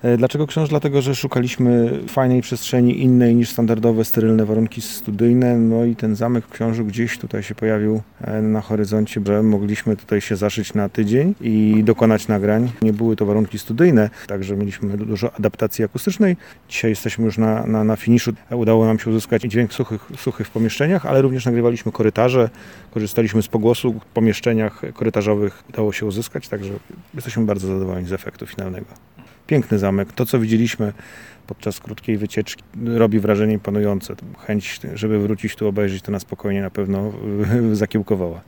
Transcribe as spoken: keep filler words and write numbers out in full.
Dlaczego książ? Dlatego, że szukaliśmy fajnej przestrzeni innej niż standardowe, sterylne warunki studyjne. No i ten zamek w Książu gdzieś tutaj się pojawił na horyzoncie, że mogliśmy tutaj się zaszyć na tydzień i dokonać nagrań. Nie były to warunki studyjne, także mieliśmy dużo adaptacji akustycznej. Dzisiaj jesteśmy już na, na, na finiszu. Udało nam się uzyskać dźwięk suchych, suchy w pomieszczeniach, ale również nagrywaliśmy korytarze. Korzystaliśmy z pogłosu w pomieszczeniach korytarzowych. Udało się uzyskać, także jesteśmy bardzo zadowoleni z efektu finalnego. Piękny zamek. To, co widzieliśmy podczas krótkiej wycieczki, robi wrażenie imponujące. Chęć, żeby wrócić tu, obejrzeć to na spokojnie, na pewno zakiełkowała.